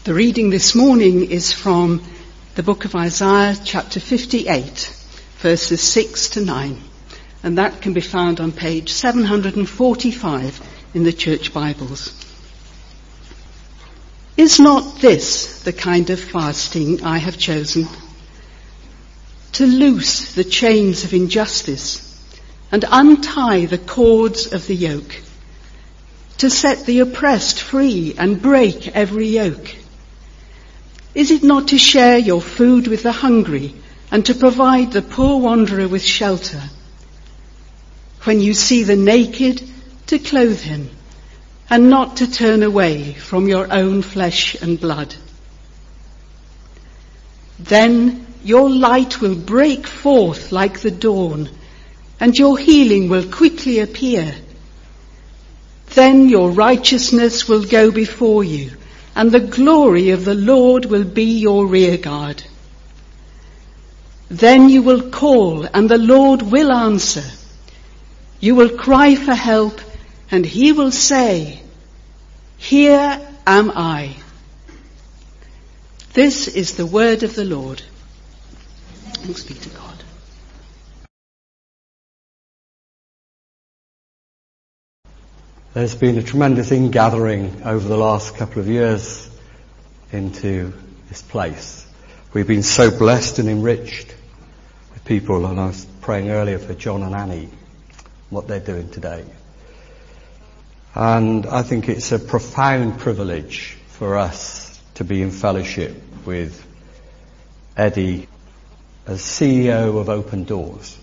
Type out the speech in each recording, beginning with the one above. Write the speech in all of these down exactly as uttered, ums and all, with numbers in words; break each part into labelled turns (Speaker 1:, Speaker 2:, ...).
Speaker 1: The reading this morning is from the book of Isaiah, chapter fifty-eight, verses six to nine, and that can be found on page seven hundred forty-five in the Church Bibles. Is not this the kind of fasting I have chosen? To loose the chains of injustice and untie the cords of the yoke, to set the oppressed free and break every yoke. Is it not to share your food with the hungry and to provide the poor wanderer with shelter? When you see the naked, to clothe him, and not to turn away from your own flesh and blood. Then your light will break forth like the dawn, and your healing will quickly appear. Then your righteousness will go before you, and the glory of the Lord will be your rear guard. Then you will call, and the Lord will answer. You will cry for help, and he will say, "Here am I." This is the word of the Lord. Thanks be to God.
Speaker 2: There's been a tremendous ingathering over the last couple of years into this place. We've been so blessed and enriched with people, and I was praying earlier for John and Annie, what they're doing today. And I think it's a profound privilege for us to be in fellowship with Eddie as C E O of Open Doors.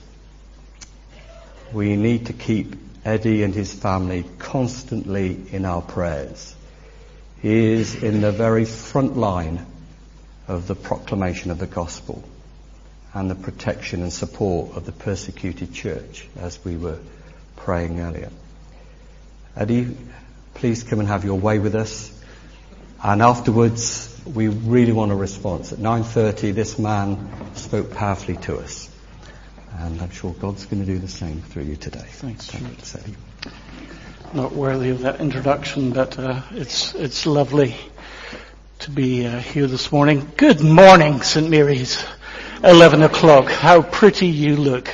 Speaker 2: We need to keep Eddie and his family constantly in our prayers. He is in the very front line of the proclamation of the gospel and the protection and support of the persecuted church, as we were praying earlier. Eddie, please come and have your way with us. And afterwards, we really want a response. At nine thirty, this man spoke powerfully to us. And I'm sure God's going to do the same through you today.
Speaker 3: Thanks,
Speaker 2: Thanks, Eddie.
Speaker 3: Not worthy of that introduction, but uh, it's it's lovely to be uh, here this morning. Good morning, Saint Mary's. Eleven o'clock. How pretty you look.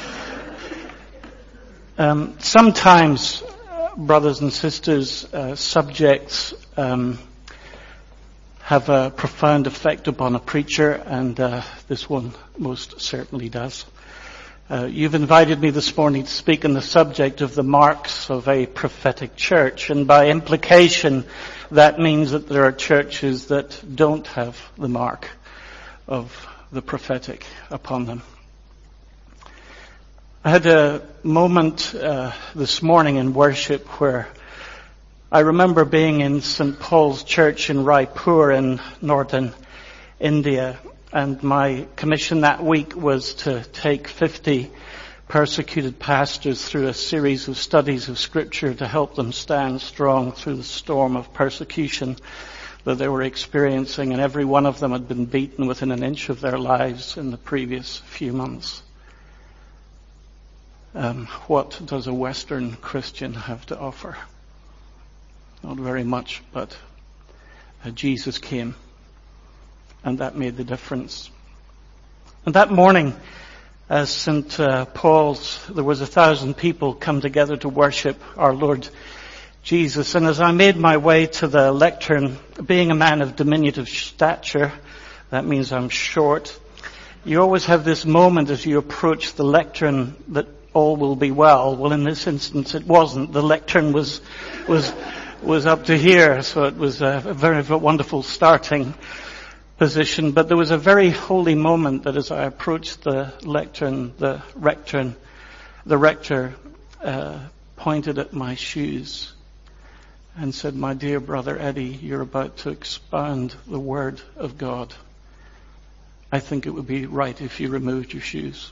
Speaker 3: Um, sometimes, uh, brothers and sisters, uh, subjects um, have a profound effect upon a preacher, and uh, this one most certainly does. Uh, you've invited me this morning to speak on the subject of the marks of a prophetic church, and by implication that means that there are churches that don't have the mark of the prophetic upon them. I had a moment uh, this morning in worship where I remember being in Saint Paul's Church in Raipur in northern India. And my commission that week was to take fifty persecuted pastors through a series of studies of Scripture to help them stand strong through the storm of persecution that they were experiencing. And every one of them had been beaten within an inch of their lives in the previous few months. Um, what does a Western Christian have to offer? Not very much, but uh, Jesus came. And that made the difference. And that morning, as Saint Uh, Paul's, there was a thousand people come together to worship our Lord Jesus. And as I made my way to the lectern, being a man of diminutive stature, that means I'm short, you always have this moment as you approach the lectern that all will be well. Well, in this instance, it wasn't. The lectern was was was up to here, so it was a very, very wonderful starting position, but there was a very holy moment that as I approached the lectern, the rector, the rector uh, pointed at my shoes and said, "My dear brother Eddie, you're about to expound the word of God. I think it would be right if you removed your shoes."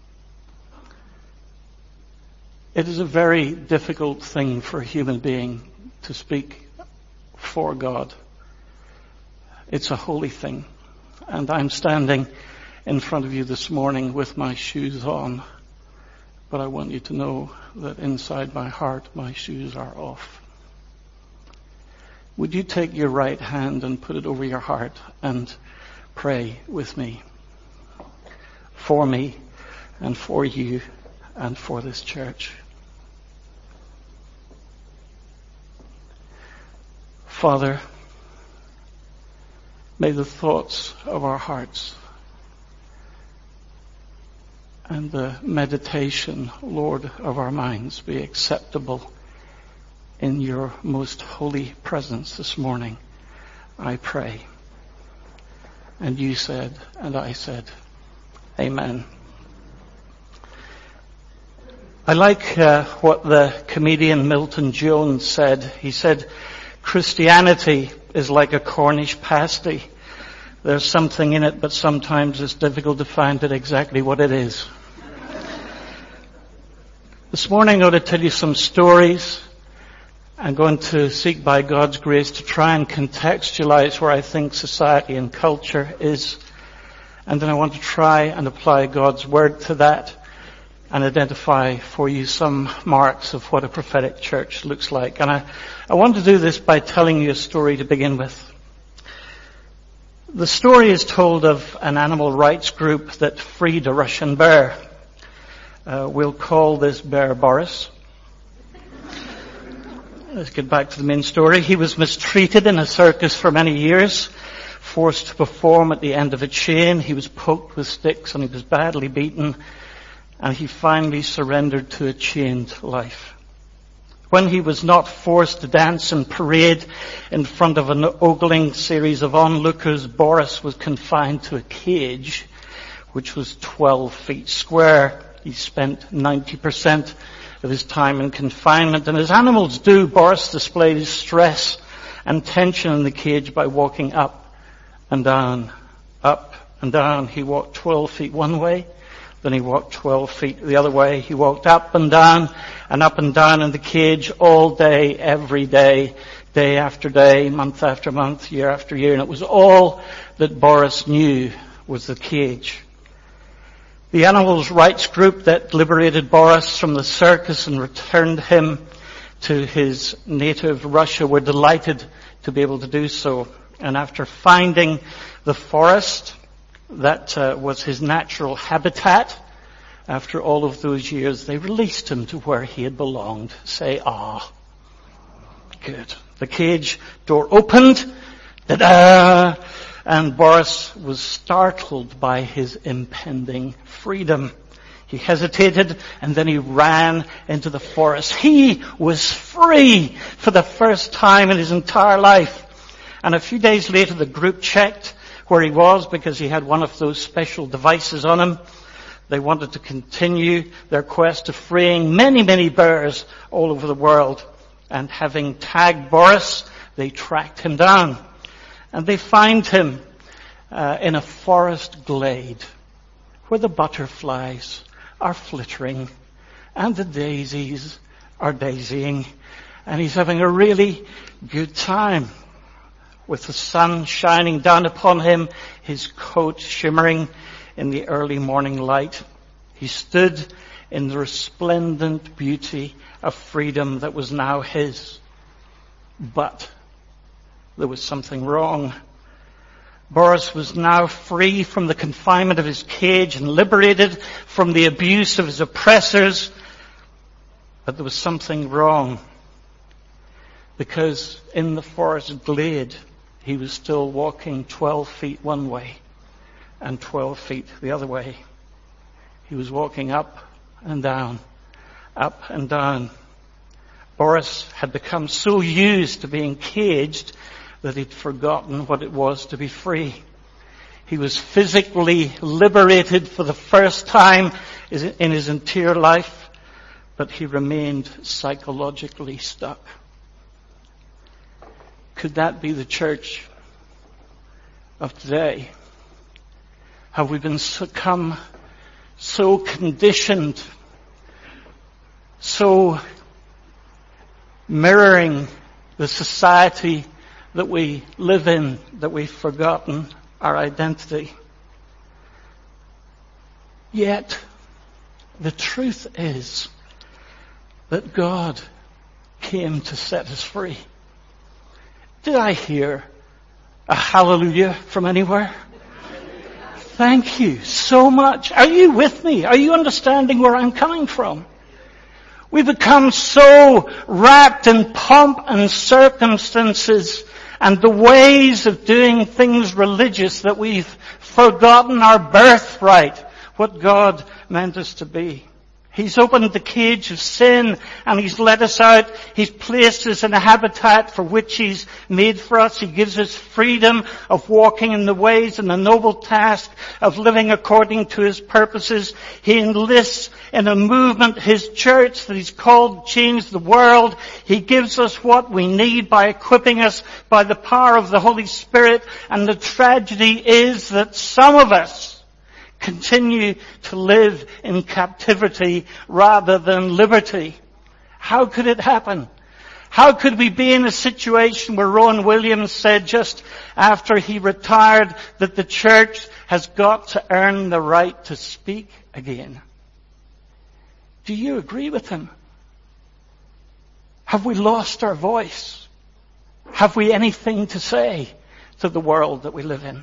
Speaker 3: It is a very difficult thing for a human being to speak for God. It's a holy thing. And I'm standing in front of you this morning with my shoes on. But I want you to know that inside my heart, my shoes are off. would you take your right hand and put it over your heart and pray with me? For me and for you and for this church. Father, may the thoughts of our hearts and the meditation, Lord, of our minds be acceptable in your most holy presence this morning, I pray. And you said, and I said, Amen. I like uh, what the comedian Milton Jones said. He said, Christianity is like a Cornish pasty. There's something in it, but sometimes it's difficult to find out exactly what it is. This morning I'm going to tell you some stories. I'm going to seek by God's grace to try and contextualize where I think society and culture is. And then I want to try and apply God's word to that and identify for you some marks of what a prophetic church looks like. And I, I want to do this by telling you a story to begin with. The story is told of an animal rights group that freed a Russian bear. Uh, we'll call this bear Boris. Let's get back to the main story. He was mistreated in a circus for many years, forced to perform at the end of a chain. He was poked with sticks and he was badly beaten, and he finally surrendered to a chained life. When he was not forced to dance and parade in front of an ogling series of onlookers, Boris was confined to a cage which was twelve feet square. He spent ninety percent of his time in confinement, and as animals do, Boris displayed his stress and tension in the cage by walking up and down, up and down. He walked twelve feet one way, then he walked twelve feet the other way. He walked up and down and up and down in the cage all day, every day, day after day, month after month, year after year, and it was all that Boris knew was the cage. The animals' rights group that liberated Boris from the circus and returned him to his native Russia were delighted to be able to do so. And after finding the forest that uh, was his natural habitat, after all of those years, they released him to where he had belonged. Say, ah. Good. The cage door opened. Ta-da! And Boris was startled by his impending freedom. He hesitated and then he ran into the forest. He was free for the first time in his entire life. And a few days later the group checked where he was because he had one of those special devices on him. They wanted to continue their quest of freeing many, many bears all over the world. And having tagged Boris, they tracked him down. And they find him uh, in a forest glade where the butterflies are flittering and the daisies are daisying. And he's having a really good time with the sun shining down upon him, his coat shimmering in the early morning light. He stood in the resplendent beauty of freedom that was now his. But there was something wrong. Boris was now free from the confinement of his cage and liberated from the abuse of his oppressors. But there was something wrong. Because in the forest glade, he was still walking twelve feet one way and twelve feet the other way. He was walking up and down, up and down. Boris had become so used to being caged that he'd forgotten what it was to be free. He was physically liberated for the first time in his entire life, but he remained psychologically stuck. Could that be the church of today? Have we been succumb, so conditioned, so mirroring the society that we live in, that we've forgotten our identity? Yet, the truth is that God came to set us free. Did I hear a hallelujah from anywhere? Thank you so much. Are you with me? Are you understanding where I'm coming from? We become so wrapped in pomp and circumstances and the ways of doing things religious that we've forgotten our birthright, what God meant us to be. He's opened the cage of sin and He's let us out. He's placed us in a habitat for which He's made for us. He gives us freedom of walking in the ways and the noble task of living according to His purposes. He enlists in a movement His church that He's called to change the world. He gives us what we need by equipping us by the power of the Holy Spirit. And the tragedy is that some of us continue to live in captivity rather than liberty. How could it happen? How could we be in a situation where Rowan Williams said just after he retired that the church has got to earn the right to speak again? Do you agree with him? Have we lost our voice? Have we anything to say to the world that we live in?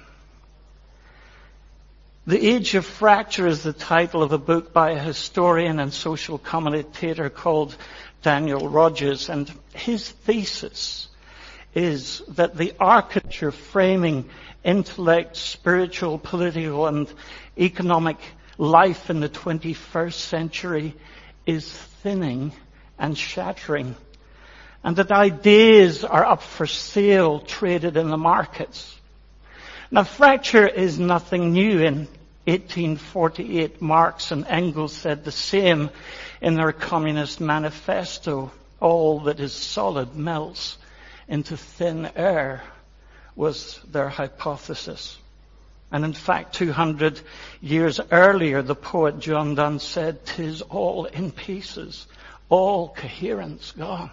Speaker 3: The Age of Fracture is the title of a book by a historian and social commentator called Daniel Rogers, and his thesis is that the architecture framing intellect, spiritual, political, and economic life in the twenty-first century is thinning and shattering, and that ideas are up for sale, traded in the markets. Now, fracture is nothing new. In eighteen forty-eight, Marx and Engels said the same in their Communist Manifesto. All that is solid melts into thin air was their hypothesis. And in fact, two hundred years earlier, the poet John Donne said, "'Tis all in pieces, all coherence gone."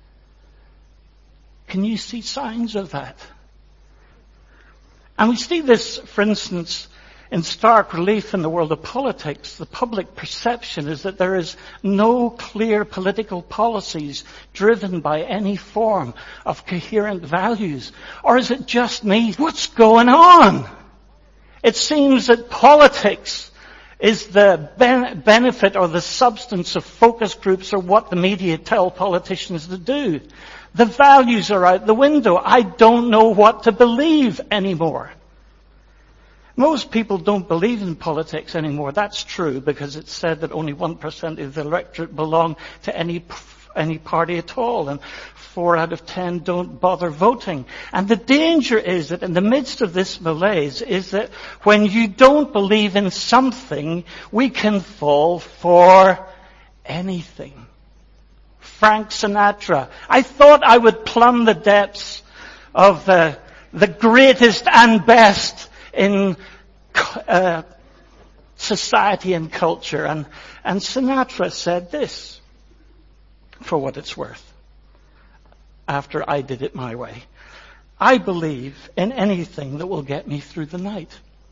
Speaker 3: Can you see signs of that? And we see this, for instance, in stark relief in the world of politics. The public perception is that there is no clear political policies driven by any form of coherent values. Or is it just me? What's going on? It seems that politics is the ben- benefit or the substance of focus groups or what the media tell politicians to do. The values are out the window. I don't know what to believe anymore. Most people don't believe in politics anymore. That's true, because it's said that only one percent of the electorate belong to any any party at all, and four out of ten don't bother voting. And the danger is that in the midst of this malaise is that when you don't believe in something, we can fall for anything. Frank Sinatra. I thought I would plumb the depths of the, the greatest and best in uh, society and culture. And, and Sinatra said this, for what it's worth, after I did it my way. I believe in anything that will get me through the night.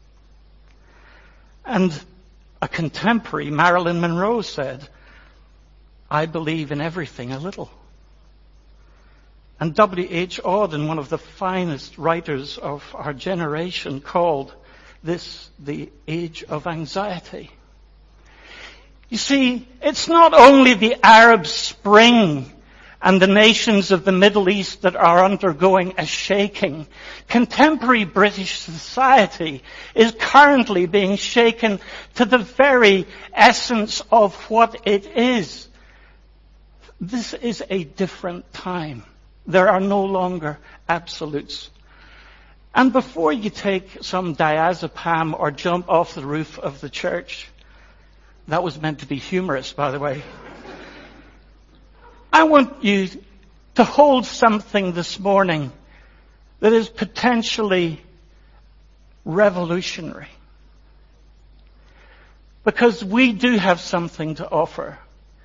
Speaker 3: And a contemporary, Marilyn Monroe, said, I believe in everything a little. And W H Auden, one of the finest writers of our generation, called this the age of anxiety. You see, it's not only the Arab Spring and the nations of the Middle East that are undergoing a shaking. Contemporary British society is currently being shaken to the very essence of what it is. This is a different time. There are no longer absolutes. And before you take some diazepam or jump off the roof of the church, that was meant to be humorous, by the way, I want you to hold something this morning that is potentially revolutionary. Because we do have something to offer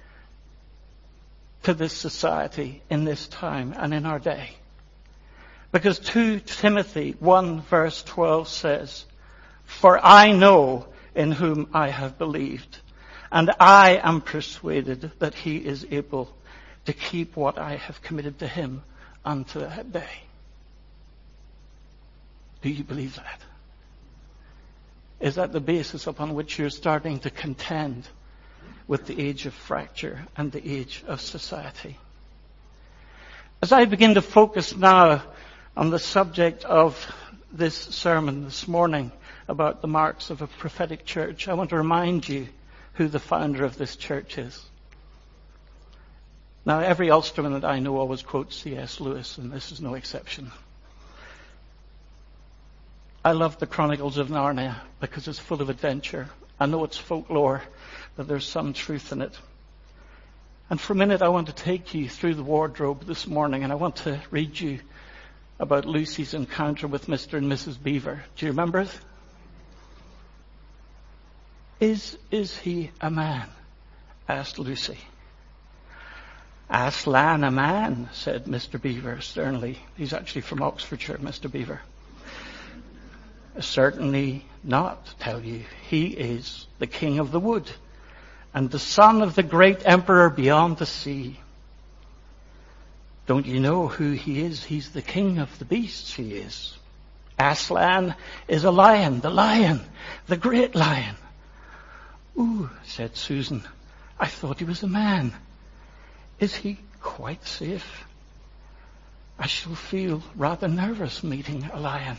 Speaker 3: to this society in this time and in our day. Because Second Timothy one verse twelve says, For I know in whom I have believed, and I am persuaded that he is able to keep what I have committed to him unto that day. Do you believe that? Is that the basis upon which you're starting to contend with the age of fracture and the age of society? As I begin to focus now on the subject of this sermon this morning about the marks of a prophetic church, I want to remind you who the founder of this church is. Now, every Ulsterman that I know always quotes C S Lewis, and this is no exception. I love the Chronicles of Narnia because it's full of adventure. I know it's folklore, but there's some truth in it. And for a minute, I want to take you through the wardrobe this morning, and I want to read you about Lucy's encounter with Mister and Missus Beaver. Do you remember it? Is, is he a man? Asked Lucy. Aslan a man, said Mister Beaver sternly. He's actually from Oxfordshire, Mister Beaver. Certainly not, tell you. He is the king of the wood and the son of the great emperor beyond the sea. Don't you know who he is? He's the king of the beasts, he is. Aslan is a lion, the lion, the great lion. Ooh, said Susan, I thought he was a man. Is he quite safe? I shall feel rather nervous meeting a lion.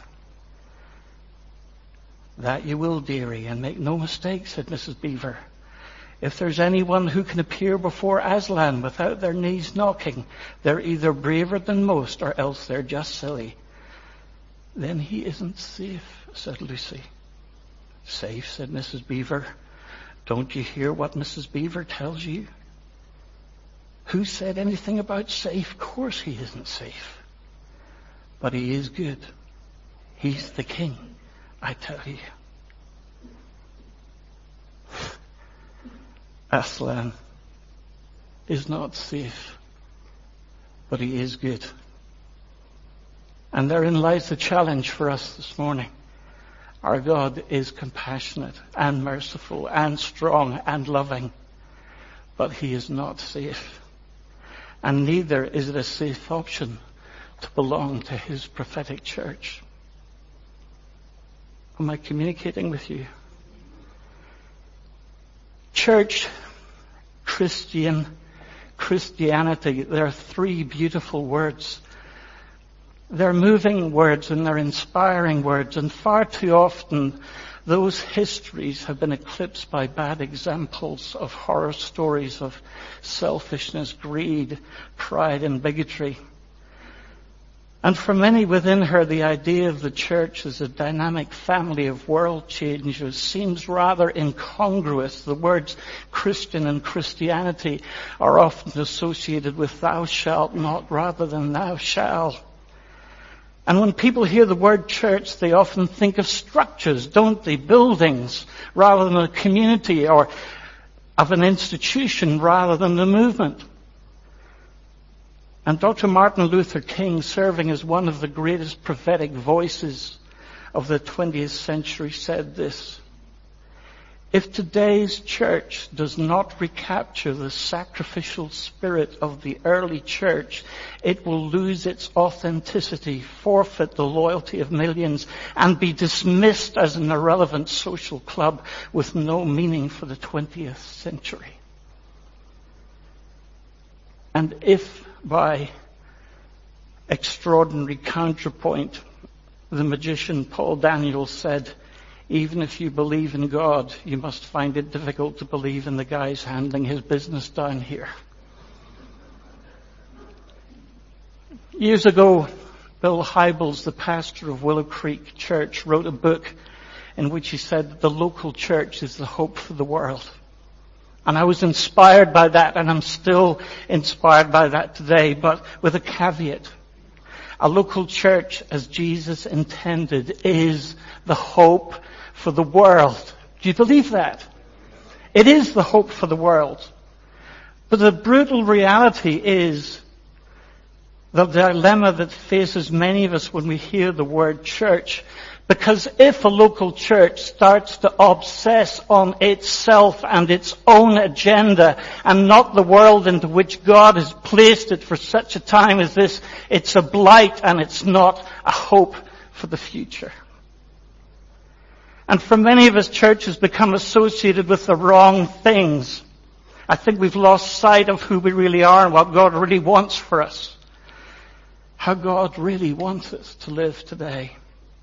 Speaker 3: That you will, dearie, and make no mistake, said Missus Beaver. If there's anyone who can appear before Aslan without their knees knocking, they're either braver than most or else they're just silly. Then he isn't safe, said Lucy. Safe, said Missus Beaver. Don't you hear what Missus Beaver tells you? Who said anything about safe? Of course he isn't safe. But he is good. He's the king, I tell you. Aslan is not safe, but he is good. And therein lies the challenge for us this morning. Our God is compassionate and merciful and strong and loving, but he is not safe. And neither is it a safe option to belong to his prophetic church. Am I communicating with you? Church, Christian, Christianity, there are three beautiful words. They're moving words and they're inspiring words, and far too often those histories have been eclipsed by bad examples of horror stories of selfishness, greed, pride and bigotry. And for many within her, the idea of the church as a dynamic family of world changers seems rather incongruous. The words Christian and Christianity are often associated with thou shalt not rather than thou shalt. And when people hear the word church, they often think of structures, don't they? Buildings, rather than a community, or of an institution rather than a movement. And Doctor Martin Luther King, serving as one of the greatest prophetic voices of the twentieth century, said this: if today's church does not recapture the sacrificial spirit of the early church, it will lose its authenticity, forfeit the loyalty of millions, and be dismissed as an irrelevant social club with no meaning for the twentieth century. And if by extraordinary counterpoint, the magician Paul Daniels said, even if you believe in God, you must find it difficult to believe in the guys handling his business down here. Years ago, Bill Hybels, the pastor of Willow Creek Church, wrote a book in which he said that the local church is the hope for the world. And I was inspired by that, and I'm still inspired by that today, but with a caveat. A local church, as Jesus intended, is the hope for the world. Do you believe that? It is the hope for the world. But the brutal reality is the dilemma that faces many of us when we hear the word church. Because if a local church starts to obsess on itself and its own agenda and not the world into which God has placed it for such a time as this, it's a blight and it's not a hope for the future. And for many of us, church has become associated with the wrong things. I think we've lost sight of who we really are and what God really wants for us. How God really wants us to live today.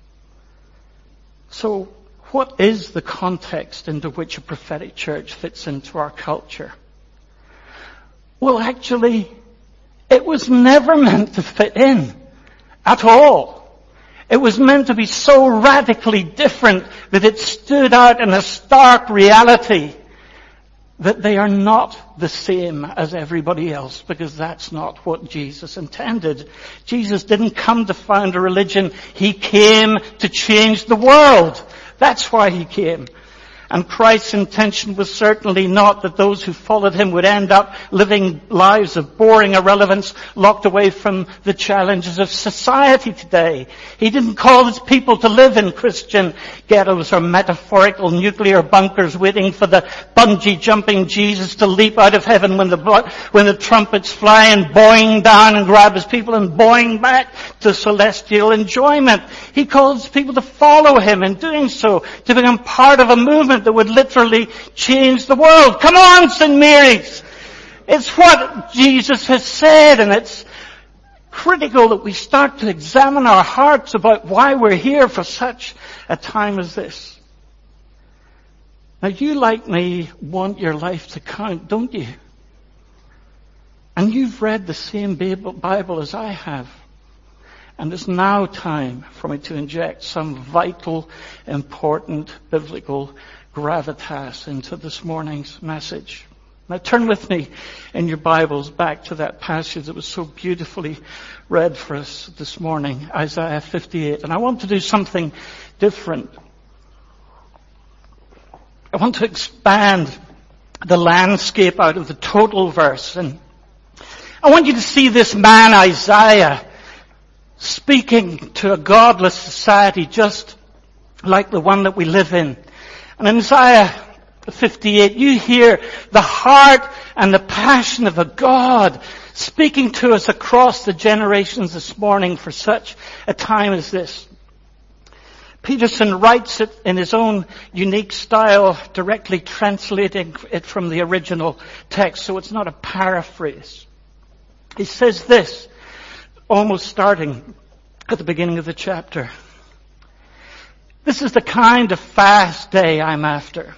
Speaker 3: So, what is the context into which a prophetic church fits into our culture? Well, actually, it was never meant to fit in at all. It was meant to be so radically different that it stood out in a stark reality that they are not the same as everybody else, because that's not what Jesus intended. Jesus didn't come to found a religion. He came to change the world. That's why he came. And Christ's intention was certainly not that those who followed him would end up living lives of boring irrelevance, locked away from the challenges of society today. He didn't call his people to live in Christian ghettos or metaphorical nuclear bunkers waiting for the bungee jumping Jesus to leap out of heaven when the when the trumpets fly and boing down and grab his people and boing back to celestial enjoyment. He called his people to follow him, in doing so, to become part of a movement that would literally change the world. Come on, Saint Mary's! It's what Jesus has said, and it's critical that we start to examine our hearts about why we're here for such a time as this. Now, you, like me, want your life to count, don't you? And you've read the same Bible as I have. And it's now time for me to inject some vital, important biblical gravitas into this morning's message. Now turn with me in your Bibles back to that passage that was so beautifully read for us this morning, Isaiah fifty-eight. And I want to do something different. I want to expand the landscape out of the total verse. And I want you to see this man, Isaiah, speaking to a godless society just like the one that we live in. And in Isaiah fifty-eight, you hear the heart and the passion of a God speaking to us across the generations this morning for such a time as this. Peterson writes it in his own unique style, directly translating it from the original text, so it's not a paraphrase. He says this, almost starting at the beginning of the chapter. This is the kind of fast day I'm after.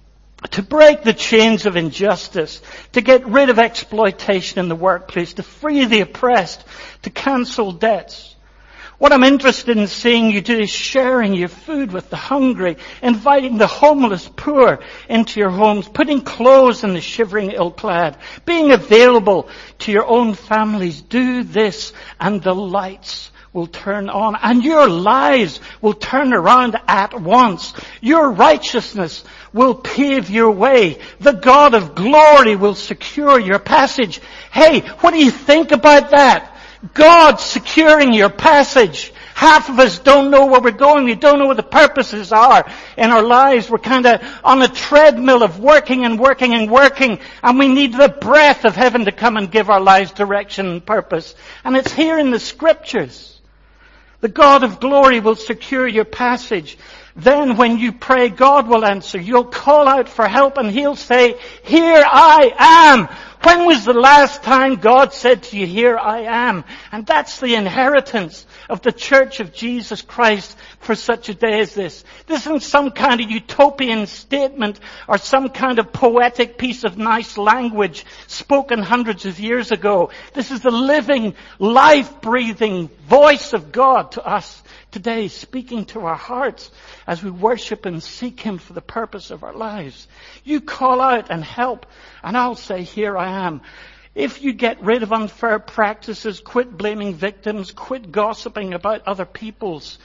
Speaker 3: To break the chains of injustice, to get rid of exploitation in the workplace, to free the oppressed, to cancel debts. What I'm interested in seeing you do is sharing your food with the hungry, inviting the homeless poor into your homes, putting clothes on the shivering ill-clad, being available to your own families. Do this and the lights will turn on and your lives will turn around at once. Your righteousness will pave your way. The God of glory will secure your passage. Hey, what do you think about that? God securing your passage. Half of us don't know where we're going. We don't know what the purposes are in our lives. We're kind of on a treadmill of working and working and working. And we need the breath of heaven to come and give our lives direction and purpose. And it's here in the scriptures. The God of glory will secure your passage. Then when you pray, God will answer. You'll call out for help and He'll say, here I am. When was the last time God said to you, here I am? And that's the inheritance of the Church of Jesus Christ for such a day as this. This isn't some kind of utopian statement or some kind of poetic piece of nice language spoken hundreds of years ago. This is the living, life-breathing voice of God to us today, speaking to our hearts as we worship and seek Him for the purpose of our lives. You call out and help, and I'll say, here I am. If you get rid of unfair practices, quit blaming victims, quit gossiping about other people's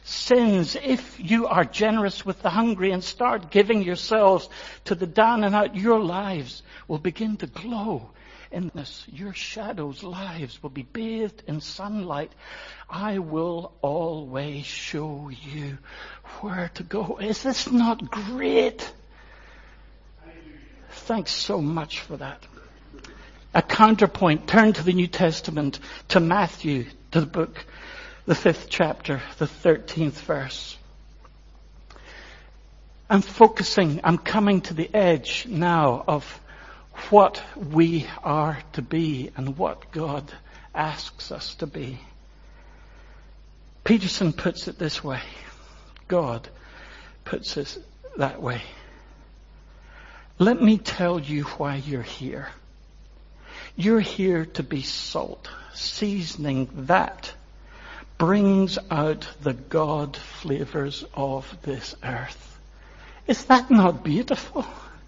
Speaker 3: sins, if you are generous with the hungry and start giving yourselves to the down and out, your lives will begin to glow in this. Your shadows' lives will be bathed in sunlight. I will always show you where to go. Is this not great? Thanks so much for that. A counterpoint. Turn to the New Testament, to Matthew, to the book the fifth chapter, the thirteenth verse. I'm focusing, I'm coming to the edge now of what we are to be and what God asks us to be. Peterson puts it this way. God puts it that way. Let me tell you why you're here. You're here to be salt, seasoning that brings out the God flavors of this earth. Is that not beautiful?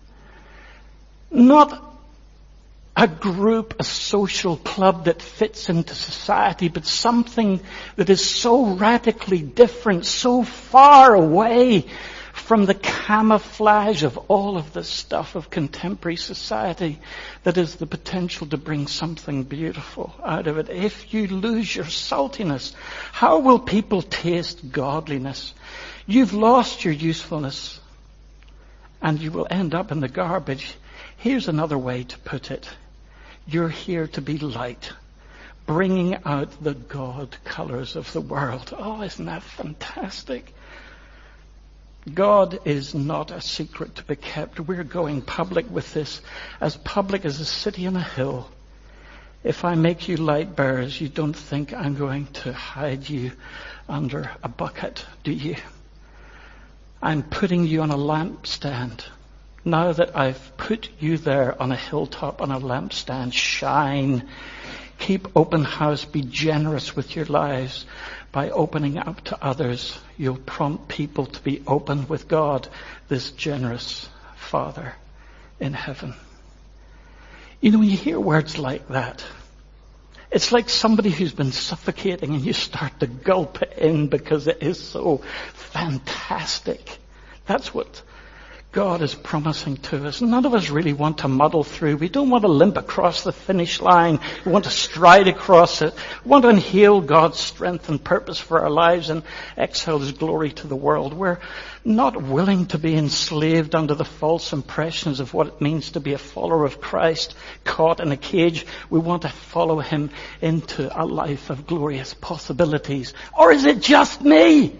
Speaker 3: Not a group, a social club that fits into society, but something that is so radically different, so far away from the camouflage of all of the stuff of contemporary society that has the potential to bring something beautiful out of it. If you lose your saltiness, how will people taste godliness? You've lost your usefulness and you will end up in the garbage. Here's another way to put it. You're here to be light, bringing out the God colors of the world. Oh, isn't that fantastic? God is not a secret to be kept. We're going public with this, as public as a city on a hill. If I make you light bearers, you don't think I'm going to hide you under a bucket, do you? I'm putting you on a lampstand. Now that I've put you there on a hilltop, on a lampstand, shine. Keep open house. Be generous with your lives. By opening up to others, you'll prompt people to be open with God, this generous Father in heaven. You know, when you hear words like that, it's like somebody who's been suffocating and you start to gulp it in because it is so fantastic. That's what God is promising to us. None of us really want to muddle through. We don't want to limp across the finish line. We want to stride across it. We want to inhale God's strength and purpose for our lives and exhale His glory to the world. We're not willing to be enslaved under the false impressions of what it means to be a follower of Christ, caught in a cage. We want to follow Him into a life of glorious possibilities. Or is it just me?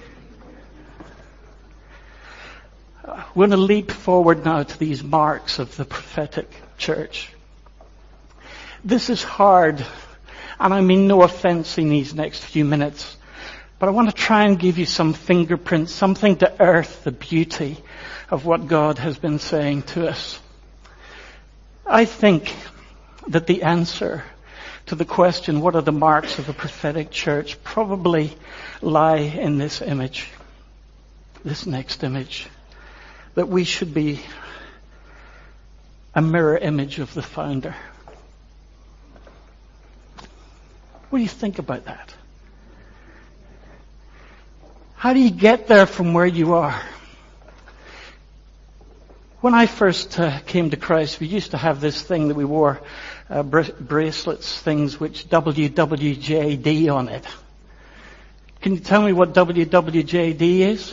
Speaker 3: We're going to leap forward now to these marks of the prophetic church. This is hard, and I mean no offense in these next few minutes, but I want to try and give you some fingerprints, something to earth the beauty of what God has been saying to us. I think that the answer to the question, what are the marks of a prophetic church, probably lie in this image, this next image. That we should be a mirror image of the founder. What do you think about that? How do you get there from where you are? When I first uh, came to Christ, we used to have this thing that we wore, uh, br- bracelets, things which W W J D on it. Can you tell me what W W J D is?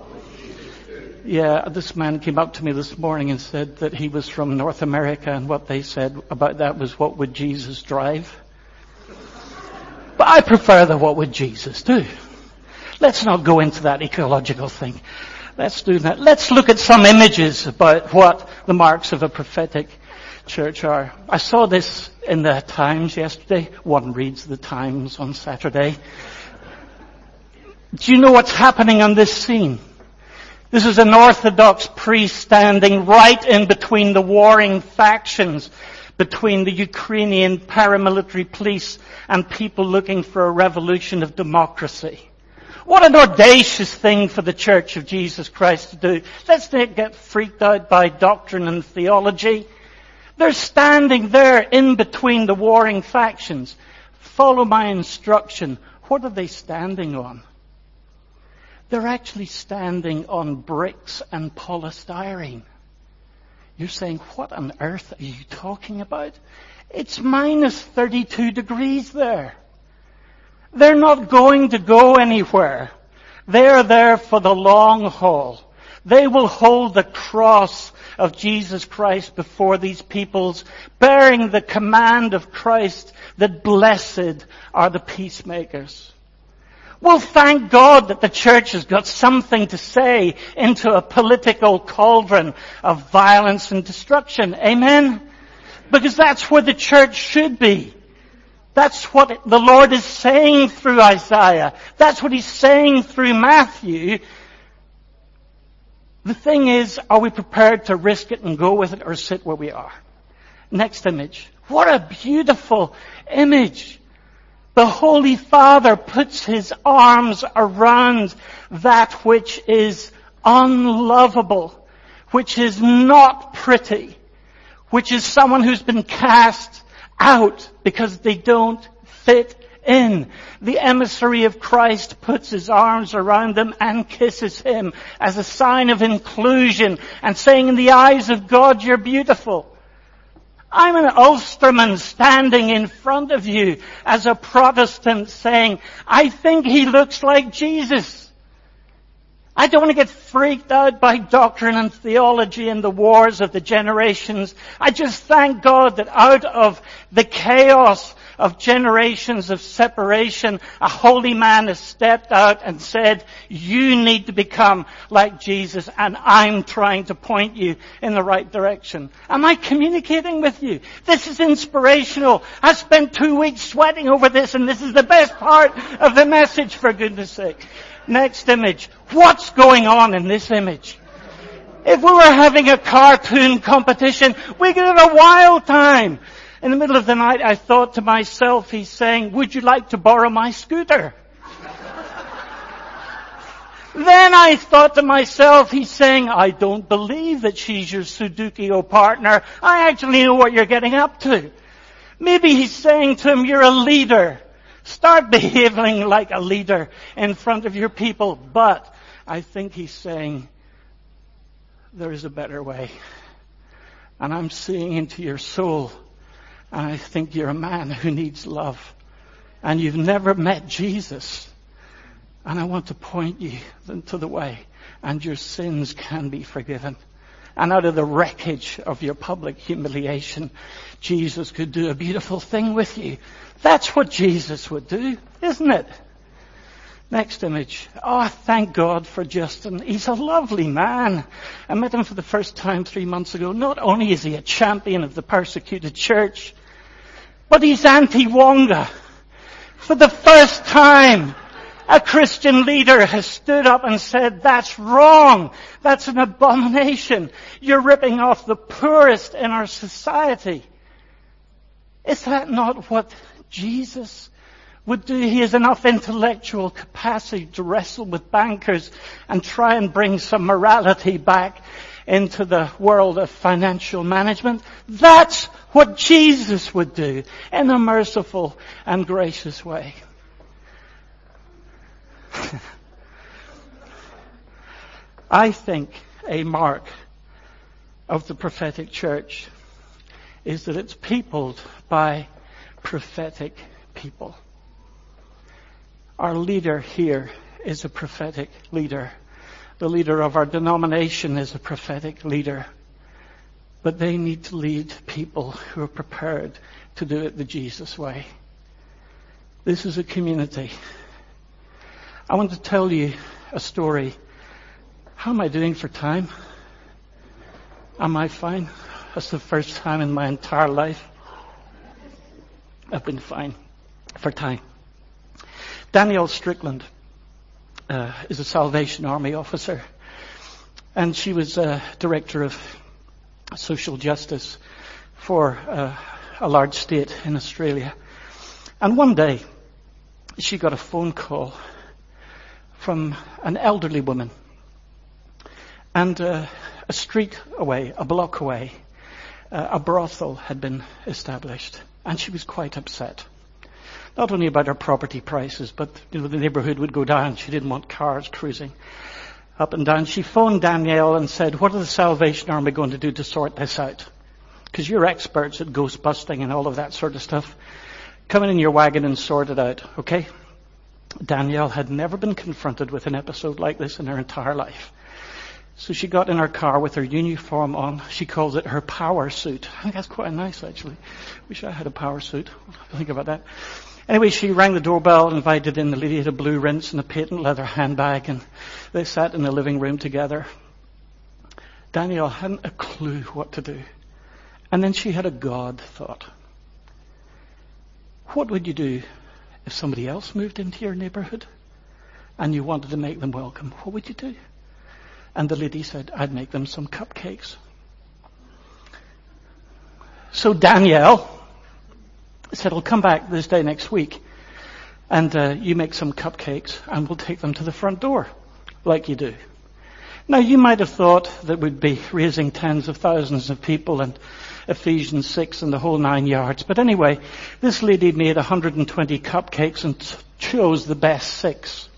Speaker 3: Yeah, this man came up to me this morning and said that he was from North America, and what they said about that was, what would Jesus drive? But I prefer the what would Jesus do. Let's not go into that ecological thing. Let's do that. Let's look at some images about what the marks of a prophetic church are. I saw this in the Times yesterday. One reads the Times on Saturday. Do you know what's happening on this scene? This is an Orthodox priest standing right in between the warring factions, between the Ukrainian paramilitary police and people looking for a revolution of democracy. What an audacious thing for the Church of Jesus Christ to do. Let's not get freaked out by doctrine and theology. They're standing there in between the warring factions. Follow my instruction. What are they standing on? They're actually standing on bricks and polystyrene. You're saying, what on earth are you talking about? It's minus thirty-two degrees there. They're not going to go anywhere. They're there for the long haul. They will hold the cross of Jesus Christ before these peoples, bearing the command of Christ that blessed are the peacemakers. Well, thank God that the church has got something to say into a political cauldron of violence and destruction. Amen? Because that's where the church should be. That's what the Lord is saying through Isaiah. That's what He's saying through Matthew. The thing is, are we prepared to risk it and go with it or sit where we are? Next image. What a beautiful image. The Holy Father puts His arms around that which is unlovable, which is not pretty, which is someone who's been cast out because they don't fit in. The emissary of Christ puts his arms around them and kisses him as a sign of inclusion and saying, in the eyes of God, you're beautiful. I'm an Ulsterman standing in front of you as a Protestant saying, I think he looks like Jesus. I don't want to get freaked out by doctrine and theology and the wars of the generations. I just thank God that out of the chaos of generations of separation, a holy man has stepped out and said, you need to become like Jesus, and I'm trying to point you in the right direction. Am I communicating with you? This is inspirational. I spent two weeks sweating over this, and this is the best part of the message, for goodness sake. Next image. What's going on in this image? If we were having a cartoon competition, we could have a wild time. In the middle of the night, I thought to myself, he's saying, would you like to borrow my scooter? Then I thought to myself, he's saying, I don't believe that she's your Sudoku partner. I actually know what you're getting up to. Maybe he's saying to him, you're a leader. Start behaving like a leader in front of your people. But I think he's saying, there is a better way. And I'm seeing into your soul. And I think you're a man who needs love. And you've never met Jesus. And I want to point you to the way. And your sins can be forgiven. And out of the wreckage of your public humiliation, Jesus could do a beautiful thing with you. That's what Jesus would do, isn't it? Next image. Oh, thank God for Justin. He's a lovely man. I met him for the first time three months ago. Not only is he a champion of the persecuted church, but he's anti-Wonga. For the first time, a Christian leader has stood up and said, that's wrong. That's an abomination. You're ripping off the poorest in our society. Is that not what Jesus would do? He has enough intellectual capacity to wrestle with bankers and try and bring some morality back into the world of financial management. That's what Jesus would do in a merciful and gracious way. I think a mark of the prophetic church is that it's peopled by prophetic people. Our leader here is a prophetic leader. The leader of our denomination is a prophetic leader. But they need to lead people who are prepared to do it the Jesus way. This is a community. I want to tell you a story. How am I doing for time? Am I fine? That's the first time in my entire life I've been fine for time. Danielle Strickland uh, is a Salvation Army officer, and she was uh, director of social justice for uh, a large state in Australia. And one day she got a phone call from an elderly woman, and uh, a street away, a block away, uh, a brothel had been established, and she was quite upset. Not only about her property prices, but you know, the neighbourhood would go down. She didn't want cars cruising up and down. She phoned Danielle and said, what are the Salvation Army going to do to sort this out? Because you're experts at ghost busting and all of that sort of stuff. Come in your wagon and sort it out, okay? Danielle had never been confronted with an episode like this in her entire life. So she got in her car with her uniform on. She calls it her power suit. I think that's quite nice, actually. Wish I had a power suit. Think about that. Anyway, she rang the doorbell, invited in the lady, had a blue rinse and a patent leather handbag, and they sat in the living room together. Danielle hadn't a clue what to do. And then she had a God thought. What would you do if somebody else moved into your neighborhood and you wanted to make them welcome? What would you do? And the lady said, I'd make them some cupcakes. So Danielle said, I'll come back this day next week and uh, you make some cupcakes and we'll take them to the front door like you do. Now you might have thought that we'd be raising tens of thousands of people and Ephesians six and the whole nine yards. But anyway, this lady made one hundred twenty cupcakes and chose the best six.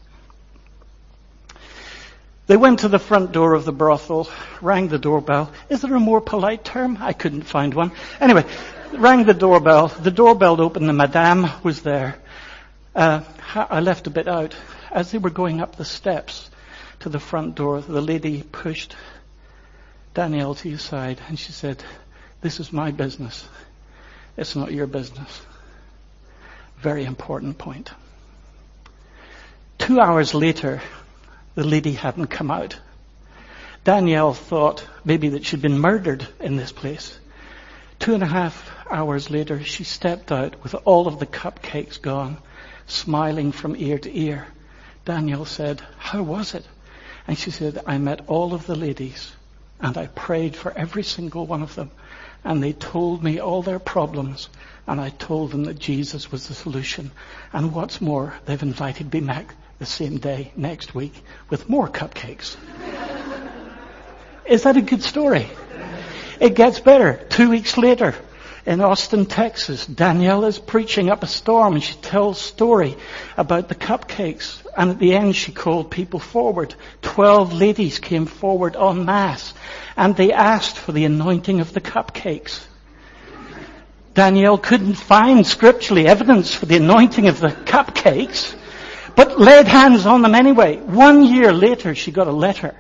Speaker 3: They went to the front door of the brothel, rang the doorbell. Is there a more polite term? I couldn't find one. Anyway, rang the doorbell. The doorbell opened and Madame was there. Uh, I left a bit out. As they were going up the steps to the front door, the lady pushed Danielle to his side and she said, this is my business. It's not your business. Very important point. Two hours later, the lady hadn't come out. Danielle thought maybe that she'd been murdered in this place. Two and a half hours later, she stepped out with all of the cupcakes gone, smiling from ear to ear. Danielle said, how was it? And she said, I met all of the ladies and I prayed for every single one of them. And they told me all their problems. And I told them that Jesus was the solution. And what's more, they've invited me back the same day next week with more cupcakes. Is that a good story? It gets better. Two weeks later, in Austin, Texas, Danielle is preaching up a storm and she tells a story about the cupcakes. And at the end she called people forward. Twelve ladies came forward en masse and they asked for the anointing of the cupcakes. Danielle couldn't find scripturally evidence for the anointing of the cupcakes, but laid hands on them anyway. One year later she got a letter.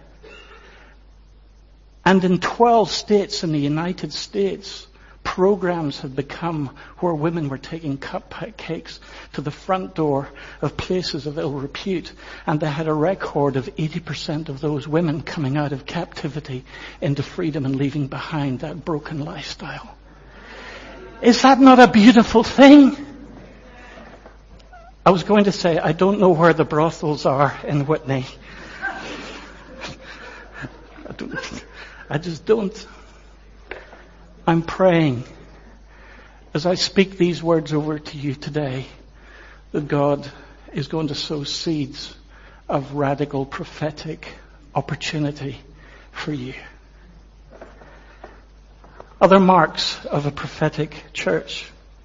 Speaker 3: And in twelve states in the United States, programs had become where women were taking cupcakes to the front door of places of ill repute, and they had a record of eighty percent of those women coming out of captivity into freedom and leaving behind that broken lifestyle. Is that not a beautiful thing? I was going to say, I don't know where the brothels are in Whitney. I, don't, I just don't. I'm praying as I speak these words over to you today that God is going to sow seeds of radical prophetic opportunity for you. Other marks of a prophetic church.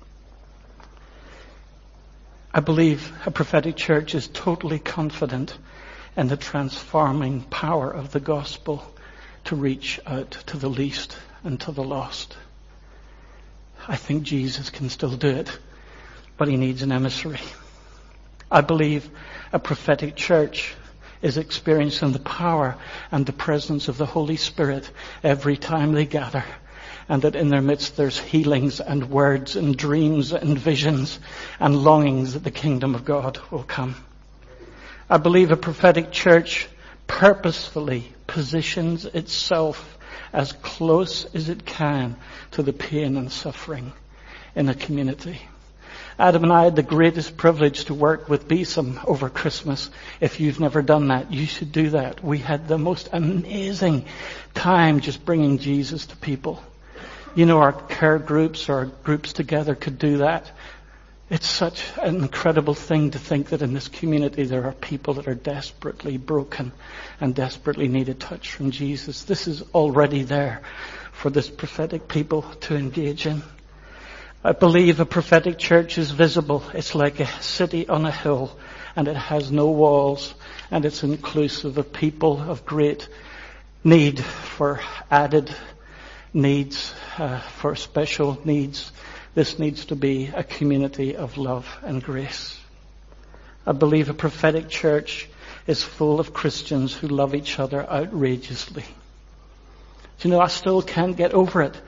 Speaker 3: I believe a prophetic church is totally confident in the transforming power of the gospel to reach out to the least and to the lost. I think Jesus can still do it, but he needs an emissary. I believe a prophetic church is experiencing the power and the presence of the Holy Spirit every time they gather, and that in their midst there's healings and words and dreams and visions and longings that the kingdom of God will come. I believe a prophetic church purposefully positions itself as close as it can to the pain and suffering in a community. Adam and I had the greatest privilege to work with B S I M over Christmas. If you've never done that, you should do that. We had the most amazing time just bringing Jesus to people. You know, our care groups, our groups together could do that. It's such an incredible thing to think that in this community there are people that are desperately broken and desperately need a touch from Jesus. This is already there for this prophetic people to engage in. I believe a prophetic church is visible. It's like a city on a hill, and it has no walls, and it's inclusive of people of great need for added needs, uh, for special needs. This needs to be a community of love and grace. I believe a prophetic church is full of Christians who love each other outrageously. Do you know, I still can't get over it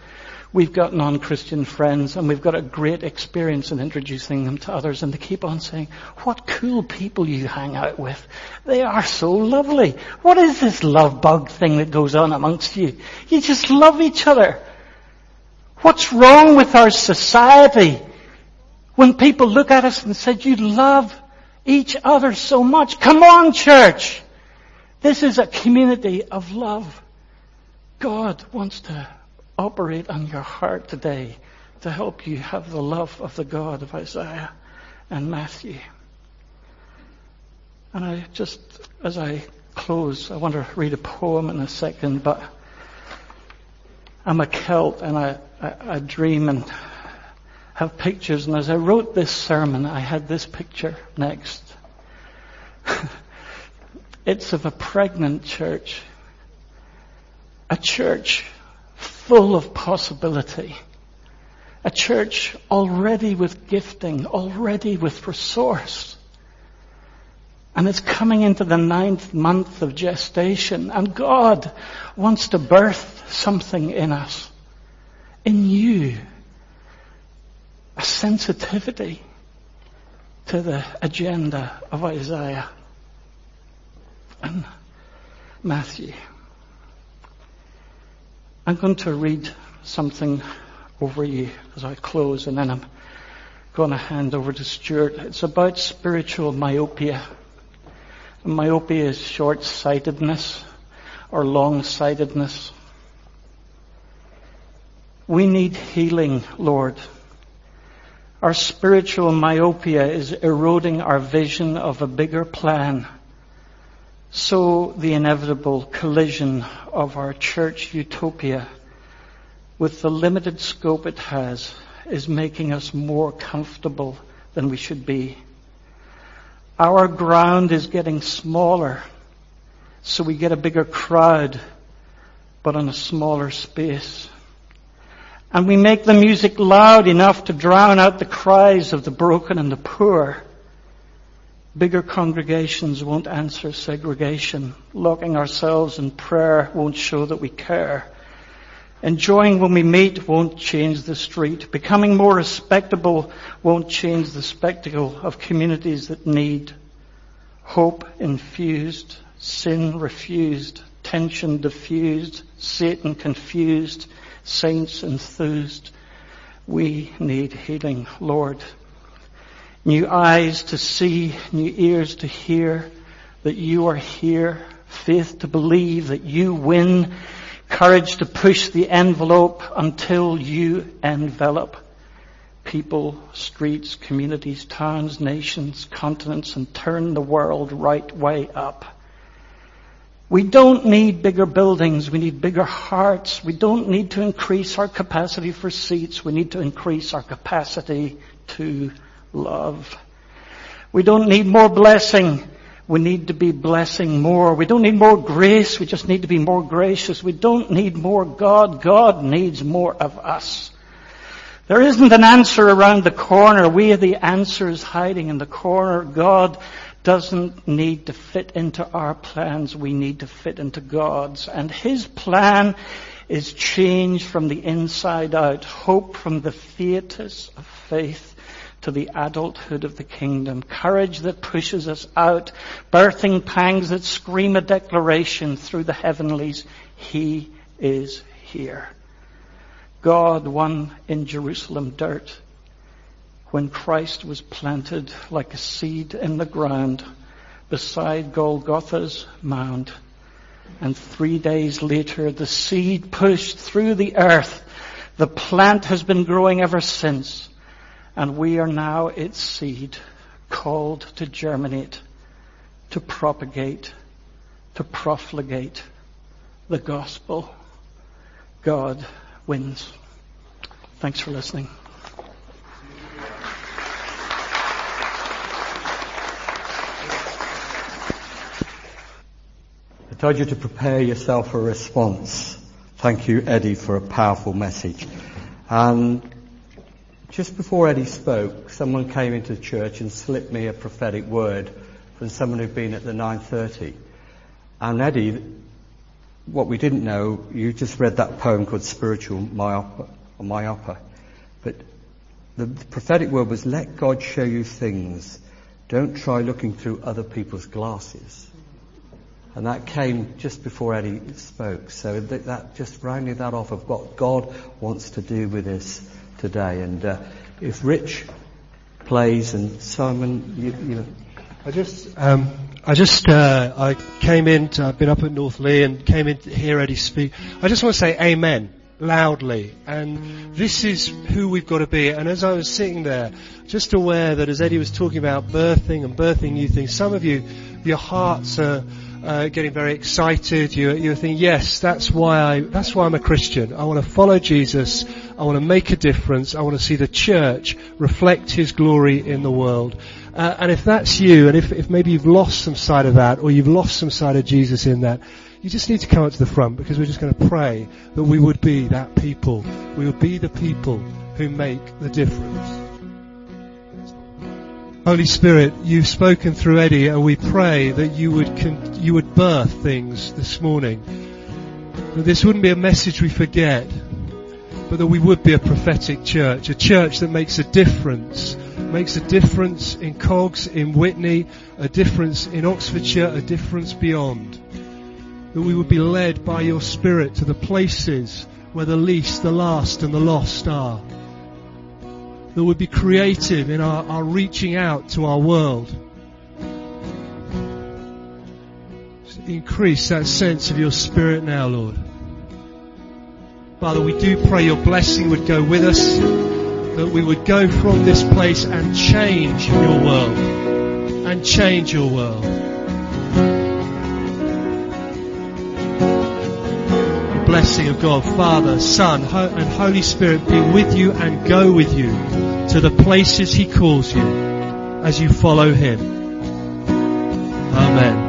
Speaker 3: We've got non-Christian friends, and we've got a great experience in introducing them to others, and they keep on saying, what cool people you hang out with. They are so lovely. What is this love bug thing that goes on amongst you? You just love each other. What's wrong with our society when people look at us and say, you love each other so much? Come on, church. This is a community of love. God wants to operate on your heart today to help you have the love of the God of Isaiah and Matthew. And I just, as I close, I want to read a poem in a second, but I'm a Celt and I, I, I dream and have pictures, and as I wrote this sermon, I had this picture next. It's of a pregnant church. A church full of possibility. A church already with gifting, already with resource. And it's coming into the ninth month of gestation. And God wants to birth something in us. In you. A sensitivity to the agenda of Isaiah and Matthew. I'm going to read something over you as I close, and then I'm going to hand over to Stuart. It's about spiritual myopia. And myopia is short-sightedness or long-sightedness. We need healing, Lord. Our spiritual myopia is eroding our vision of a bigger plan. So the inevitable collision of our church utopia with the limited scope it has is making us more comfortable than we should be. Our ground is getting smaller, so we get a bigger crowd, but on a smaller space. And we make the music loud enough to drown out the cries of the broken and the poor. Bigger congregations won't answer segregation. Locking ourselves in prayer won't show that we care. Enjoying when we meet won't change the street. Becoming more respectable won't change the spectacle of communities that need hope infused, sin refused, tension diffused, Satan confused, saints enthused. We need healing, Lord. New eyes to see, new ears to hear that you are here, faith to believe that you win, courage to push the envelope until you envelop people, streets, communities, towns, nations, continents, and turn the world right way up. We don't need bigger buildings, we need bigger hearts. We don't need to increase our capacity for seats, we need to increase our capacity to love. We don't need more blessing. We need to be blessing more. We don't need more grace. We just need to be more gracious. We don't need more God. God needs more of us. There isn't an answer around the corner. We are the answers hiding in the corner. God doesn't need to fit into our plans. We need to fit into God's. And His plan is change from the inside out. Hope from the fetus of faith to the adulthood of the kingdom. Courage that pushes us out. Birthing pangs that scream a declaration through the heavenlies. He is here. God won in Jerusalem dirt when Christ was planted like a seed in the ground beside Golgotha's mound. And three days later, the seed pushed through the earth. The plant has been growing ever since. And we are now its seed, called to germinate, to propagate, to profligate the gospel. God wins. Thanks for listening.
Speaker 2: I told you to prepare yourself for a response. Thank you, Eddie, for a powerful message. And just before Eddie spoke, someone came into the church and slipped me a prophetic word from someone who'd been at the nine thirty. And Eddie, what we didn't know, you just read that poem called Spiritual Myop- on my upper. But the, the prophetic word was, let God show you things. Don't try looking through other people's glasses. And that came just before Eddie spoke. So that, that just rounded that off of what God wants to do with us today. And uh, if Rich plays and Simon, you, you know.
Speaker 4: I just, um, I just, uh, I came in, to, I've been up at North Lee and came in to hear Eddie speak. I just want to say amen loudly. And this is who we've got to be. And as I was sitting there, just aware that as Eddie was talking about birthing and birthing new things, some of you, your hearts are uh, getting very excited. You, you're thinking, yes, that's why I, that's why I'm a Christian. I want to follow Jesus. I want to make a difference. I want to see the church reflect His glory in the world. Uh, and if that's you, and if, if maybe you've lost some side of that, or you've lost some side of Jesus in that, you just need to come up to the front, because we're just going to pray that we would be that people. We would be the people who make the difference. Holy Spirit, you've spoken through Eddie, and we pray that you would con- you would birth things this morning. That this wouldn't be a message we forget, but that we would be a prophetic church, a church that makes a difference, makes a difference in Cogs, in Whitney, a difference in Oxfordshire, a difference beyond. That we would be led by your Spirit to the places where the least, the last and the lost are. That we'd be creative in our, our reaching out to our world. Just increase that sense of your Spirit now, Lord. Father, we do pray your blessing would go with us, that we would go from this place and change your world, and change your world. The blessing of God, Father, Son, and Holy Spirit be with you and go with you to the places He calls you as you follow Him. Amen.